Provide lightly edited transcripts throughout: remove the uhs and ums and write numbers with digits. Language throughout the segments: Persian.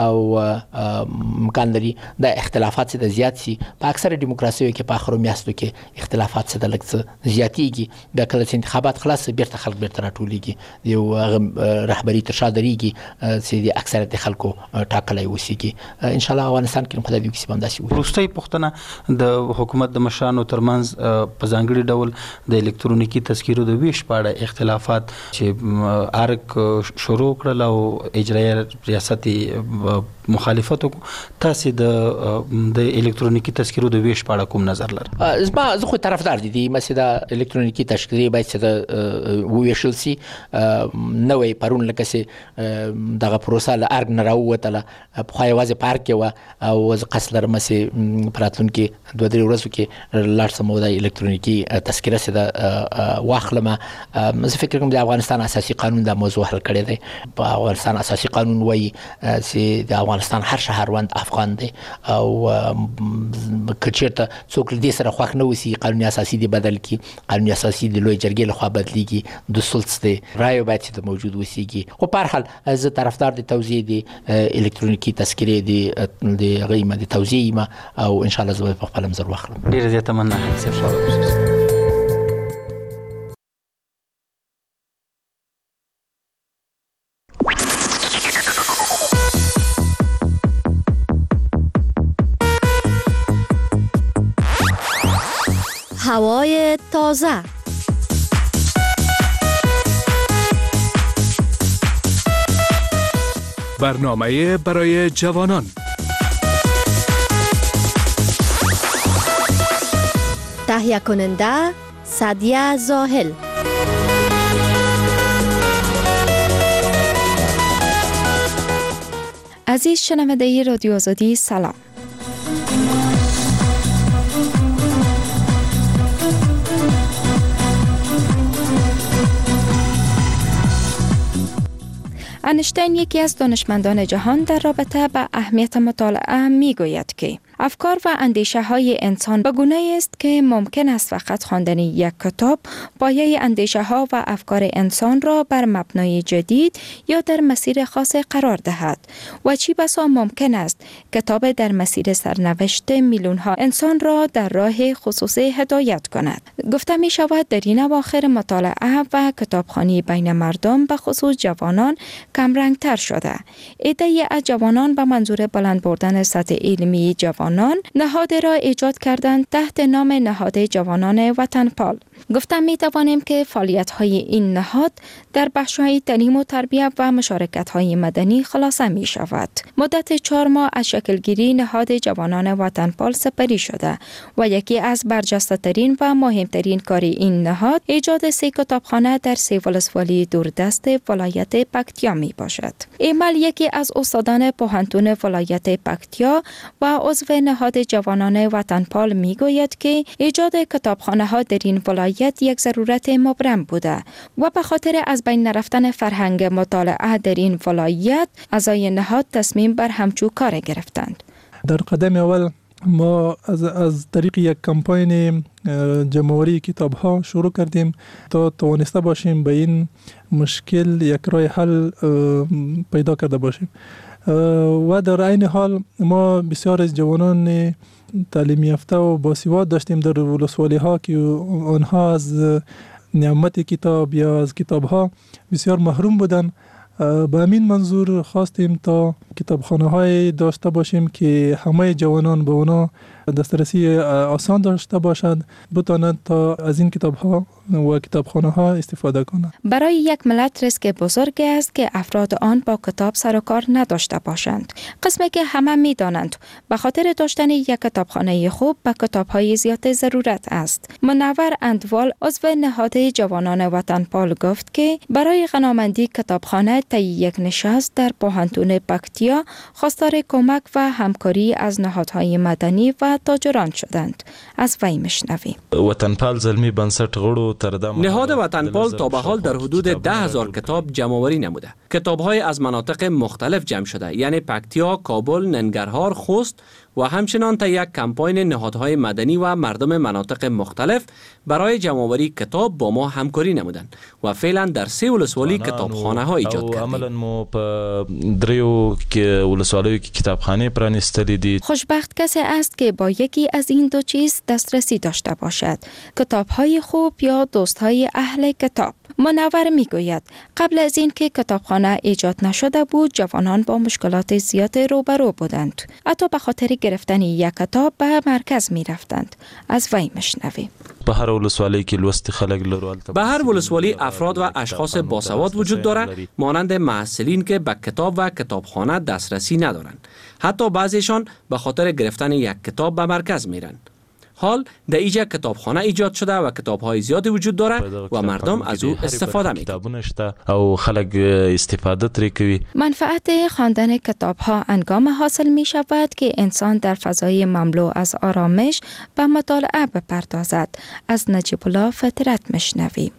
او امکان لري د اختلافات د زیات سي. په اکثره دیموکراسيو کې په اخرو میاشتو کې اختلافات څه د لږ زیاتېږي. د کله چې انتخابات خلاص بیرته خلک بیرته راټولېږي، یو رهبری تر شا درېږي چې د اکثریت خلکو ټاکلی وسیږي. ان شاء الله افغانستان کې خدای دې کیسه باندې وي. وروستۍ پوښتنه د حکومت د مشرانو ترمنځ په ځانګړي ډول د الکترونیکي تذکیرو د ویش په اړه اختلافات چې ارګ شروع کړل او اجرایي ریاست مخالفت تاسو د الکترونیکی تذکرو د ویش په اړه کوم نظر لرئ؟ زه خو طرفدار دي مثلا د الکترونیکی تذکرې باید چې ویشل سي. نوې پرون لکه سي دغه پروسه له ارګ نه راووتله، په خو یوازې پارک و او ز قصلر مسي پراتون کې 2-3 ورځې کې لار سمو د الکترونیکی تذکره سي د واخلمه. زه فکر کوم د افغانستان اساسي قانون دا موضوع حل کړی دی. په افغانستان اساسي قانون وایي چې د افغانستان هر شهروند افغان دی او کچېرته څوک دې سره خوښ نه وسی قانون اساسي دی بدل کی، قانون اساسي د لوی جرګې لخوا بدلیږي، د سلطس دی رایو باید چې موجود وسیږي. خو په هر حال زه طرفدار د توزیع دی الکترونیکی تذکرې دی غیمه د توزیع ما او ان شاء الله زه په خپل مزر واخلم. ډیر زیاته مننه سیف. هوای تازه. برنامه برای جوانان. تهیه کننده سعدیه زاهل. عزیز شنونده رادیو آزادی سلام. اینشتین یکی از دانشمندان جهان در رابطه با اهمیت مطالعه میگوید که افکار و اندیشه های انسان به گونه‌ای است که ممکن است فقط خواندن یک کتاب پایه اندیشه ها و افکار انسان را بر مبنای جدید یا در مسیر خاص قرار دهد و چی بسا ممکن است کتاب در مسیر سرنوشت میلیون ها انسان را در راه خصوصی هدایت کند. گفته می شود در این اواخر مطالعه و کتابخوانی بین مردم به خصوص جوانان کمرنگ تر شده. عده‌ای از جوانان به منظور بلند بردن سطح علمی جوانان نهاد را ایجاد کردند تحت نام نهاد جوانان وطنپال. گفتم می توانیم که فعالیت های این نهاد در بخش‌های تعلیم و تربیت و مشارکت های مدنی خلاصه می شود. مدت 4 ماه از شکلگیری نهاد جوانان وطنپال سپری شده و یکی از برجسته ترین و مهمترین کار این نهاد ایجاد 3 کتابخانه در 3 ولسوالی دوردست ولایت پکتیا می باشد. ایمل یکی از استادان پوهنتون ولایت پکتیا و عضو نهاد جوانان وطنپال می گوید که ایجاد کتابخانه ها در این ولایت یک ضرورت مبرم بوده و به خاطر از بین نرفتن فرهنگ مطالعه در این ولایت اعضای نهاد تصمیم بر همچو کار گرفتند. در قدم اول ما از طریق یک کمپاین جمع‌آوری کتاب‌ها شروع کردیم تا توانسته باشیم به این مشکل یک راه حل پیدا کرده باشیم و در عین حال ما بسیار از جوانان تعلیم یافته و باسواد داشتیم در ولسوالی‌ها که آنها از نعمت کتاب یا از کتاب‌ها بسیار محروم بودند. با همین منظور خواستیم تا کتابخانه‌های داشته باشیم که همه جوانان به اونا دسترسی آسان داشته باشد، بتوانند تا از این کتاب‌ها و کتابخانه‌ها استفاده کنند. برای یک ملت ریسک بزرگی است که افراد آن با کتاب سر و کار نداشته باشند. قسمی که همه می‌دانند به خاطر داشتن یک کتابخانه خوب به کتاب‌های زیاد ضرورت است. منور اندوال عضو نهاد جوانان وطنپال گفت که برای غنامندی کتابخانه طی یک نشست در پوهنتون پکتیا خواستار کمک و همکاری از نهادهای مدنی و تاجران شدند. از وی میشنویم. وطنپال زلمی بنسټ غړو تر دا نهاد وطنپال تا به حال در حدود 10,000 کتاب جمع‌آوری نموده. کتاب‌های از مناطق مختلف جمع شده، یعنی پکتیا، کابل، ننگرهار، خوست و همچنان تا یک کمپاین نهادهای مدنی و مردم مناطق مختلف برای جمع‌آوری کتاب با ما همکاری نمودند و فعلا در 3 ولسوالی کتابخانه ها ایجاد کردیم. عملاً ما په دریو کې ولسوالیو کې کتابخانه پرانستلې دي. خوشبخت کسی است که با یکی از این دو چیز دسترسی داشته باشد: کتاب‌های خوب یا دوست‌های اهل کتاب. منور میگوید قبل از این که کتابخانه ایجاد نشده بود جوانان با مشکلات زیاد روبرو بودند. حتی به خاطر گرفتن یک کتاب به مرکز می رفتند. از وی مشنویم. به هر ولسوالی کې لوست خلک لرو. به هر ولسوالی افراد و اشخاص باسواد وجود دارد، مانند محصلین که به کتاب و کتابخانه دسترسی ندارند. حتی بعضیشان به خاطر گرفتن یک کتاب به مرکز میرند. حال در اینجا کتابخانه ایجاد شده و کتاب‌های زیادی وجود دارد و مردم از او استفاده می‌کنند. او خلک استفاده تری کوي. منفعت خواندن کتاب‌ها انگام حاصل می‌شود که انسان در فضای مملو از آرامش به مطالعه بپردازد. از نجیب الله فطرت مشنویم.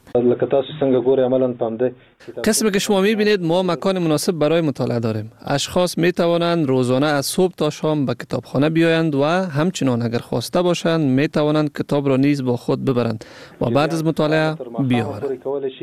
قسمی که شما می‌بینید ما مکان مناسب برای مطالعه داریم. اشخاص می‌توانند روزانه از صبح تا شام به کتابخانه بیایند و همچنان اگر خواسته باشند می‌توانند کتاب را نیز با خود ببرند و بعد از مطالعه بیاورند.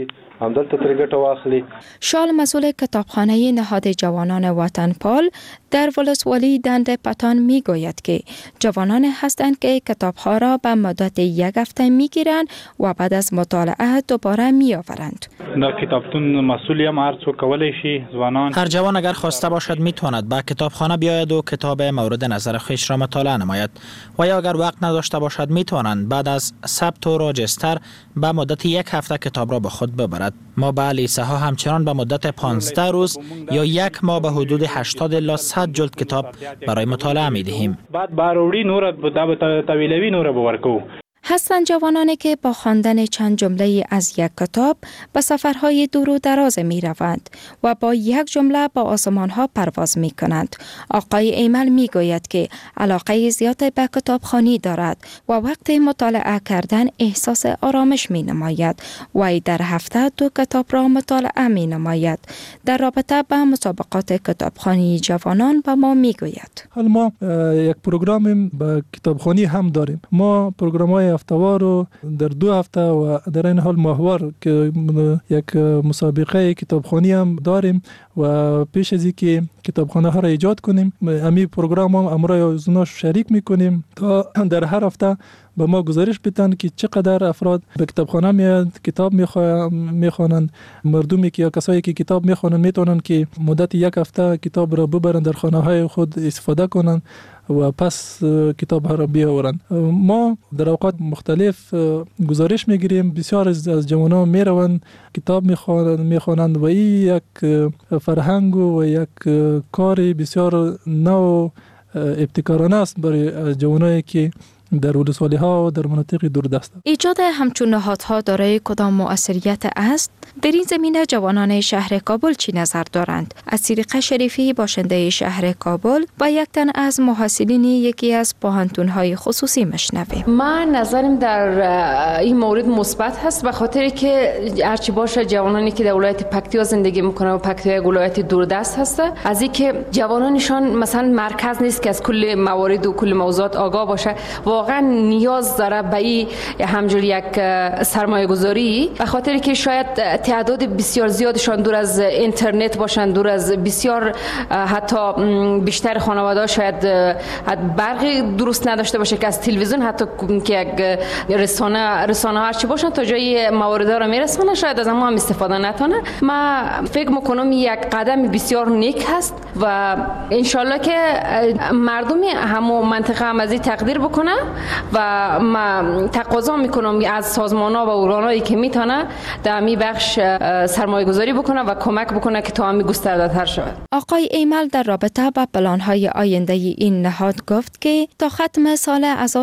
شال مسئول کتابخانه نهاد جوانان وطنپال در ولسوالی دند پتان میگوید که جوانان هستند که کتاب‌ها را به مدت 1 هفته میگیرند و بعد از مطالعه دوباره میآورند. در کتابتون مسئولی هم هر څوک کولی شي ځوانان هر جوان اگر خواسته باشد میتواند به کتابخانه بیاید و کتاب مورد نظر خویش را مطالعه نماید و یا اگر وقت نداشته باشد میتوانند بعد از ثبت و راجستر به مدت 1 هفته کتاب را به خود ببرد. ما به لیسه ها همچنان به مدت 15 روز یا 1 ماه به حدود 80 الی 100 جلد کتاب برای مطالعه می دهیم. بعد باروری نور به طویلوی نور بورکو. هستند جوانانی که با خواندن چند جمله از یک کتاب به سفرهای دور و دراز می روند و با یک جمله با آسمان ها پرواز می کنند. آقای ایمل می گوید که علاقه زیاد به کتابخوانی دارد و وقت مطالعه کردن احساس آرامش می نماید و در هفته 2 کتاب را مطالعه می نماید. در رابطه با مسابقات کتابخوانی جوانان با ما می گوید. حال ما یک پروگرام با کتابخوانی هم داریم. ما پروگرام‌های هفته‌وار رو در 2 هفته و در این حال ماهوار که یک مسابقه کتابخوانی هم داریم و پیش از اینکه کتابخانه ها را ایجاد کنیم امی پروگرام هم امرای اونا شریک میکنیم تا در هر هفته به ما گزارش بدن که چقدر افراد به کتابخانه میاد کتاب میخوانند. مردمی که یا کسایی که کتاب میخوانند میتونن که مدت 1 هفته کتاب را ببرن در خانه های خود استفاده کنن و پس کتاب ها را بیاورند. ما در اوقات مختلف گزارش میگیریم بسیار از جوانان میروند کتاب میخوانند و این یک فرهنگ و یک کار بسیار نو ابتکارانه است برای جوانایی که در ولسوالی ها و در مناطق دوردست. ایجاد همچون نهادها دارای کدام مؤثریت است؟ در این زمینه جوانان شهر کابل چی نظر دارند؟ از سیرقه شریفی باشنده شهر کابل و یک تن از محصلین یکی از پوهنتون‌های خصوصی مشنویم. من نظرم در این مورد مثبت هست به خاطر که هرچی باشه جوانانی که در ولایت پکتیا زندگی میکنن و پکتیا ولایت دوردست هست از اینکه جوانانشان مثلا مرکز نیست که از کل موارد و کل موضوعات آگاه باشه واقعا نیاز داره به این همجور یک سرمایه گذاری به خاطر که شاید تعداد بسیار زیادشان دور از اینترنت باشند دور از بسیار حتی بیشتر خانواده شاید برقی درست نداشته باشه که از تلویزیون حتی که یک رسانه هرچی باشن تا جای موارد را میرسونه شاید از ما هم استفاده نتونه. ما فکر میکنم یک قدم بسیار نیک هست و انشالله که مردم همو منطقه هم از این تقدیر بکنه و ما تقاضا میکنم از سازمان‌ها و ارگان‌هایی که میتونه در می بخش سرمایه گذاری بکنه و کمک بکنه که تا همی گسترده‌تر شود. آقای ایمل در رابطه با پلان‌های آینده این نهاد گفت که تا ختم سال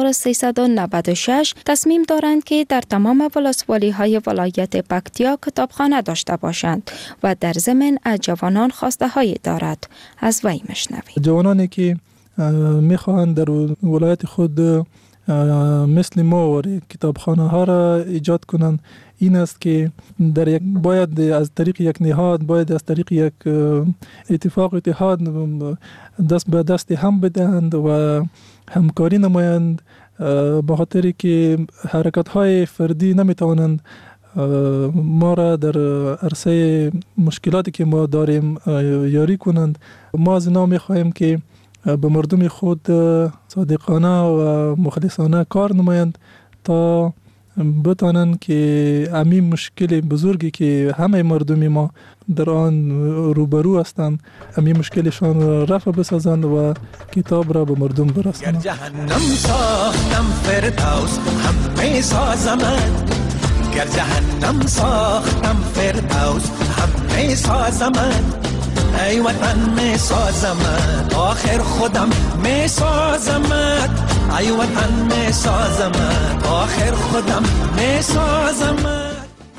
1396 تصمیم دارند که در تمام ولسوالی‌های ولایت پکتیا کتابخانه داشته باشند و در ضمن از جوانان خواسته‌هایی دارد. از وی مشنویم. جوانانی که میخواهند در ولایت خود مثل ما کتابخانه ها را ایجاد کنند این است که باید از طریق یک نهاد، باید از طریق یک اتحاد دست به دست هم بدهند و همکاری نمایند، به خاطر که حرکت های فردی نمیتوانند ما را در عرصه مشکلاتی که ما داریم یاری کنند. ما از اینا میخواهیم که به مردم خود صادقانه و مخلصانه کار نمایند تا بتانند که همین مشکل بزرگی که همه مردم ما در آن روبرو هستند همین مشکلشان را رفع بسازند و کتاب را به مردم برسانند. جهنم ساختم فردوس همه سازمند، گر جهنم ساختم فردوس همه سازمند، ای وطن می سازمت آخر خودم می سازمت، ای وطن می سازمت آخر خودم می سازمت.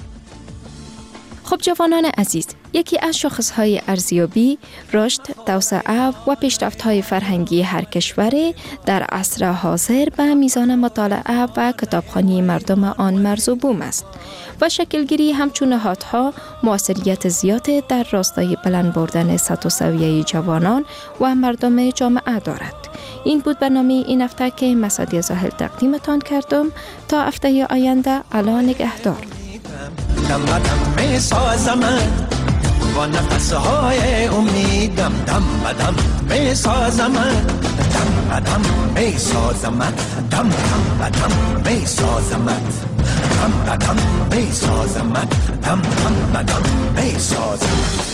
خب جوانان عزیز، یکی از شاخصهای ارزیابی رشد، توسعه و پیشرفت‌های فرهنگی هر کشوری در عصر حاضر به میزان مطالعه و کتابخوانی مردم آن مرز و بوم است و شکلگیری همچون نهادها موثریت زیادی در راستای بلند بردن سطح و سویه جوانان و مردم جامعه دارد. این بود برنامه این هفته که من سادیه زاهل تقدیمتان کردم. تا هفته آینده الا نگهدار. دم بدم می سازمت با نفسهای امیدم، دم بدم می سازمت، دم بدم می سازمت، دم بدم می سازمت، دم بدم می سازمت، دم بدم می سازمت.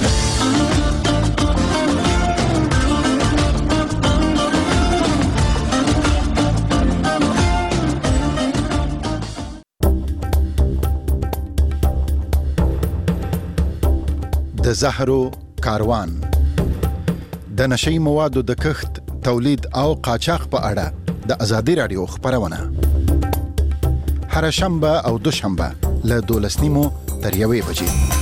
د زهرو کاروان د نشئی موادو د کښت، تولید او قاچاق په اړه د ازادي رادیو خبرونه هر شنبه او دوشنبه له 12:30 تر 1 بجې